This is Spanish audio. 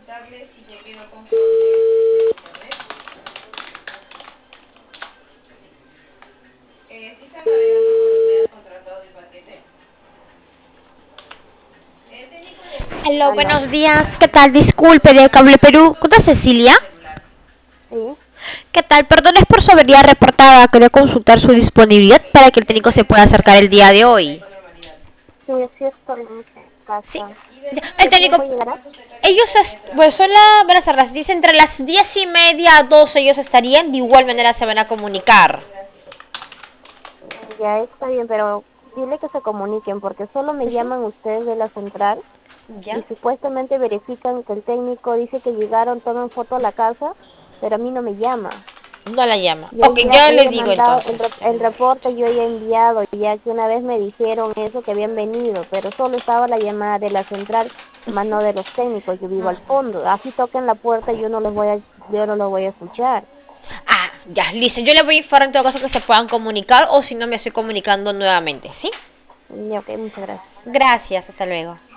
consultarle si ya quedó conforme el internet. ¿Sí está navegando con los medios contratados del paquete? El técnico de Aló, Aló. buenos días. ¿Qué tal? Disculpe, de Cable Perú. ¿Cómo está Cecilia? Sí, ¿Qué tal? Perdón, es por su avería reportada. Quería consultar su disponibilidad para que el técnico se pueda acercar el día de hoy. sí, sí estoy en Sí. casa. Ya, el ¿Qué técnico, tiempo llegará? pues son buenas tardes. Dice entre las 10:30 a 12 ellos estarían. De igual manera se van a comunicar. Ya está bien, pero dile que se comuniquen porque solo me Ujú. llaman ustedes de la central y ¿Ya? supuestamente verifican que el técnico dice que llegaron, toman foto a la casa, pero a mí no me llama. No la llama. Yo Ok, ya yo le he digo mandado entonces. el reporte, yo ya he enviado, ya que una vez me dijeron eso, que habían venido, pero solo estaba la llamada de la central, más no de los técnicos, yo vivo al fondo. Así toquen la puerta, yo no lo voy a escuchar. Ah, ya, listo. Yo le voy a informar en todo caso que se puedan comunicar o si no me estoy comunicando nuevamente, ¿sí? Ya, ok, muchas gracias. Gracias, hasta luego.